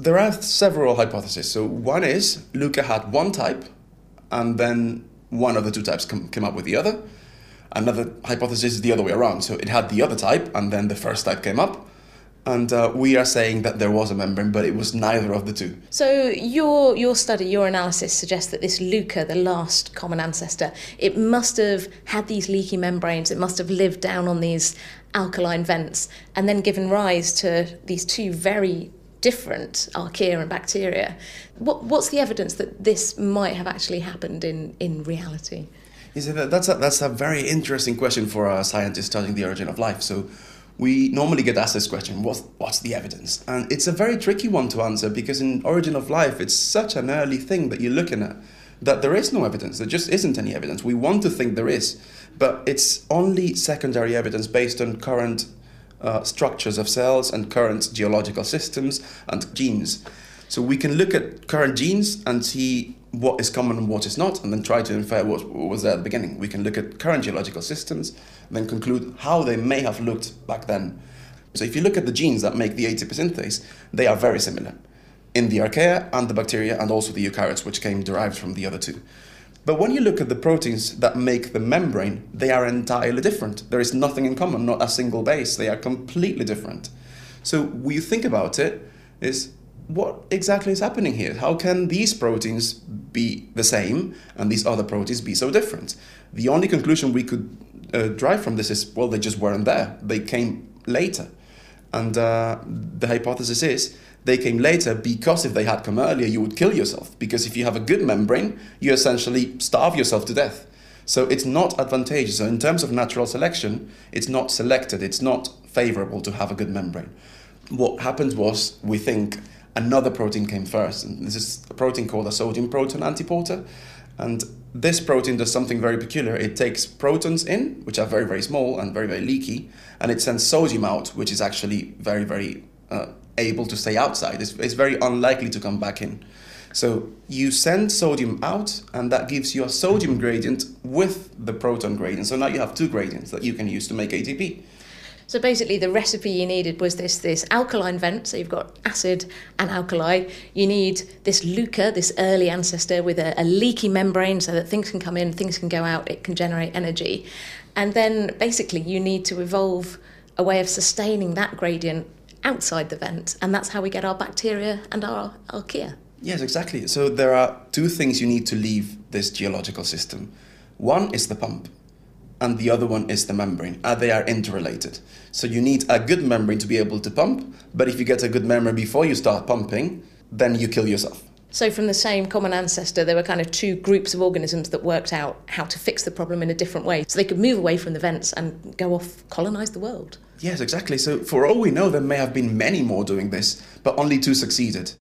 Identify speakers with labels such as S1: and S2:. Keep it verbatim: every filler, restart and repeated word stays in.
S1: There are several hypotheses. So one is Luca had one type, and then one of the two types com- came up with the other. Another hypothesis is the other way around. So it had the other type, and then the first type came up. And uh, we are saying that there was a membrane, but it was neither of the two.
S2: So your your study, your analysis suggests that this Luca, the last common ancestor, it must have had these leaky membranes, it must have lived down on these alkaline vents, and then given rise to these two very different archaea and bacteria. What, what's the evidence that this might have actually happened in, in reality?
S1: Is it, that's, a, that's a very interesting question for a scientist studying the origin of life. So we normally get asked this question, what's, what's the evidence? And it's a very tricky one to answer because in origin of life, it's such an early thing that you're looking at that there is no evidence. There just isn't any evidence. We want to think there is, but it's only secondary evidence based on current uh, structures of cells and current geological systems and genes. So we can look at current genes and see what is common and what is not, and then try to infer what was there at the beginning. We can look at current geological systems, and then conclude how they may have looked back then. So if you look at the genes that make the A T P synthase, they are very similar in the archaea and the bacteria and also the eukaryotes, which came derived from the other two. But when you look at the proteins that make the membrane, they are entirely different. There is nothing in common, not a single base. They are completely different. So when you think about it, is what exactly is happening here? How can these proteins be the same and these other proteins be so different? The only conclusion we could uh, drive from this is, well, they just weren't there. They came later. And uh, the hypothesis is they came later because if they had come earlier, you would kill yourself. Because if you have a good membrane, you essentially starve yourself to death. So it's not advantageous. So in terms of natural selection, it's not selected. It's not favorable to have a good membrane. What happened was, we think, another protein came first. And this is a protein called a sodium proton antiporter. And this protein does something very peculiar. It takes protons in, which are very, very small and very, very leaky, and it sends sodium out, which is actually very, very uh, able to stay outside. It's, it's very unlikely to come back in. So you send sodium out, and that gives you a sodium gradient with the proton gradient. So now you have two gradients that you can use to make A T P.
S2: So basically the recipe you needed was this this alkaline vent, so you've got acid and alkali. You need this Luca, this early ancestor with a, a leaky membrane so that things can come in, things can go out, it can generate energy. And then basically you need to evolve a way of sustaining that gradient outside the vent, and that's how we get our bacteria and our archaea.
S1: Yes, exactly. So there are two things you need to leave this geological system. One is the pump, and the other one is the membrane. Uh, they are interrelated. So you need a good membrane to be able to pump, but if you get a good membrane before you start pumping, then you kill yourself.
S2: So from the same common ancestor, there were kind of two groups of organisms that worked out how to fix the problem in a different way, so they could move away from the vents and go off, colonise the world.
S1: Yes, exactly. So for all we know, there may have been many more doing this, but only two succeeded.